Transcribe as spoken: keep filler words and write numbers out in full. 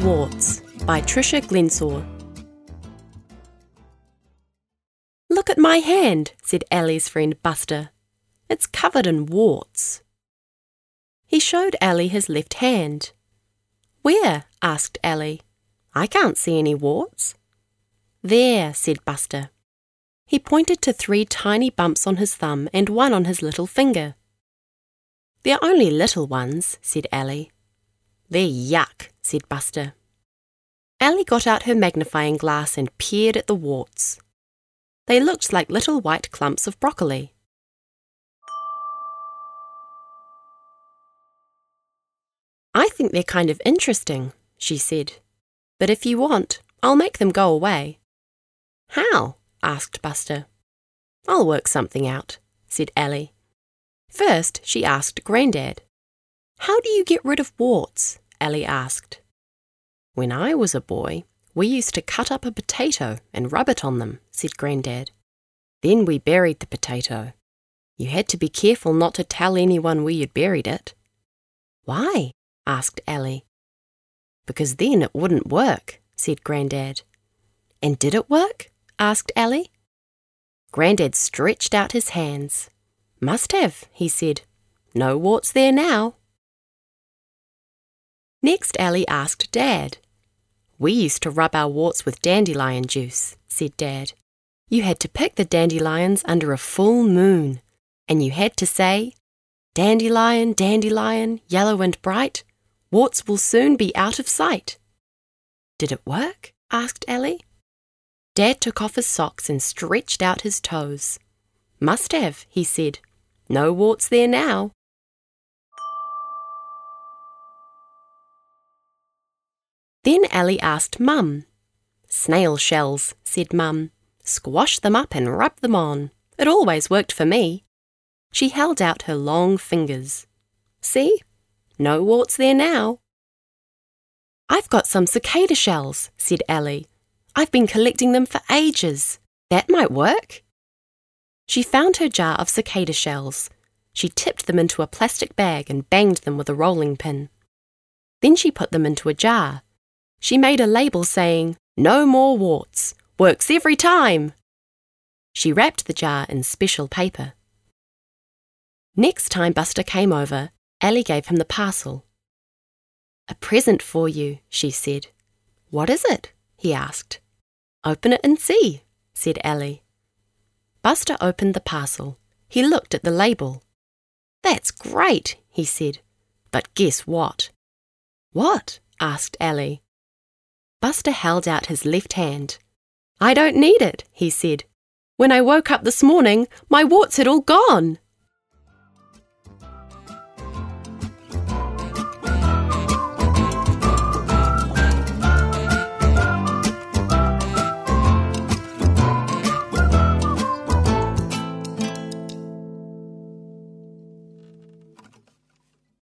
Warts by Tricia Glensaw. "Look at my hand," said Ali's friend Buster. "It's covered in warts." He showed Ali his left hand. "Where?" asked Ali. "I can't see any warts." "There," said Buster. He pointed to three tiny bumps on his thumb and one on his little finger. "They're only little ones," said Ali. "They're yuck," said Buster. Ali got out her magnifying glass and peered at the warts. They looked like little white clumps of broccoli. "I think they're kind of interesting," she said. "But if you want, I'll make them go away." "How?" asked Buster. "I'll work something out," said Ali. First, she asked Grandad. "How do you get rid of warts?" Ali asked. "When I was a boy, we used to cut up a potato and rub it on them," said Grandad. "Then we buried the potato. You had to be careful not to tell anyone where you'd buried it." "Why?" asked Ali. "Because then it wouldn't work," said Grandad. "And did it work?" asked Ali. Grandad stretched out his hands. "Must have," he said. "No warts there now." Next, Ali asked Dad. "We used to rub our warts with dandelion juice," said Dad. "You had to pick the dandelions under a full moon, and you had to say, 'Dandelion, dandelion, yellow and bright, warts will soon be out of sight.'" "Did it work?" asked Ali. Dad took off his socks and stretched out his toes. "Must have," he said. "No warts there now." Then Ali asked Mum. "Snail shells," said Mum. "Squash them up and rub them on. It always worked for me." She held out her long fingers. "See? No warts there now." "I've got some cicada shells," said Ali. "I've been collecting them for ages. That might work." She found her jar of cicada shells. She tipped them into a plastic bag and banged them with a rolling pin. Then she put them into a jar. She made a label saying, "No more warts. Works every time." She wrapped the jar in special paper. Next time Buster came over, Ali gave him the parcel. "A present for you," she said. "What is it?" he asked. "Open it and see," said Ali. Buster opened the parcel. He looked at the label. "That's great," he said. "But guess what?" "What?" asked Ali. Buster held out his left hand. "I don't need it," he said. "When I woke up this morning, my warts had all gone."